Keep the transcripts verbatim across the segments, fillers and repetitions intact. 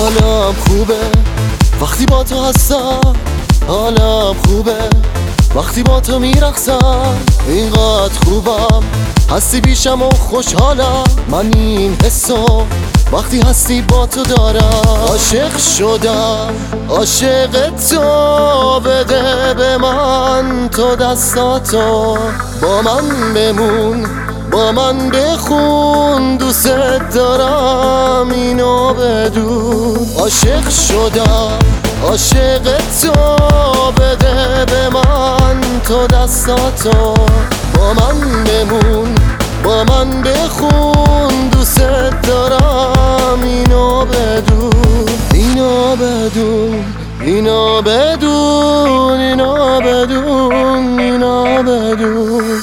حالم خوبه وقتی با تو هستم، حالم خوبه وقتی با تو میرقصم. اینقدر خوبم هستی پیشم و خوشحالم. من این حسو وقتی هستی با تو دارم. عاشق شدم عاشق تو، بده به من تو دستاتو. با من بمون با من بخون، دوست دارم اینو بدون. عاشق شدم عاشق تو، بده به من تو دستاتو. با من بمون با من بخون، دوست دارم اینو بدون. اینو بدون اینو بدون اینو بدون اینو بدون.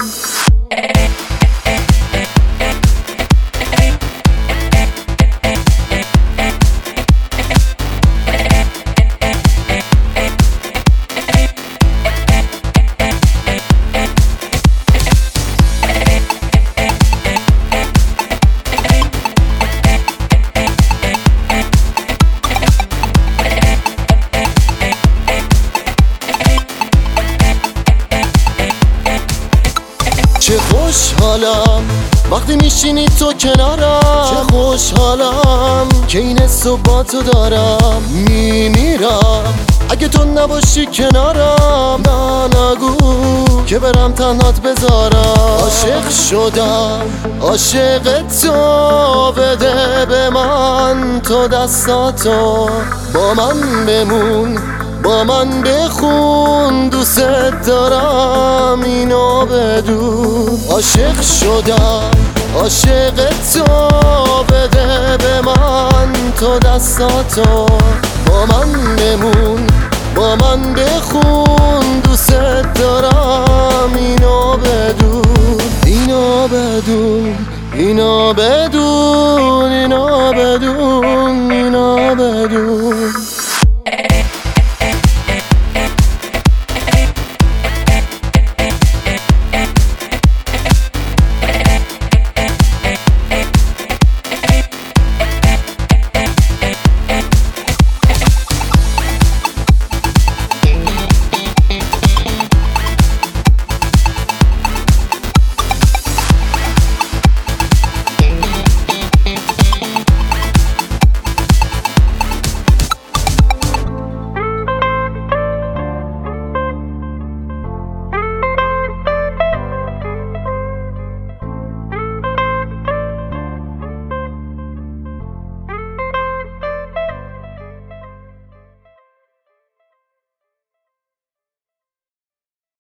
چه خوشحالم وقتی میشینی تو کنارم. چه خوشحالم که این حسو با تو دارم. میمیرم اگه تو نباشی کنارم. نه نگو که برم تنهات بذارم. عاشق شدم عاشق تو، بده به من تو دستاتو. با من بمون با من بخون، دوست دارم اینو بدون. عاشق شدم عاشق تو، بده به من تو دستاتو. با من بمون با من بخون، دوست دارم اینو بدون. اینو بدون اینو بدون اینو بدون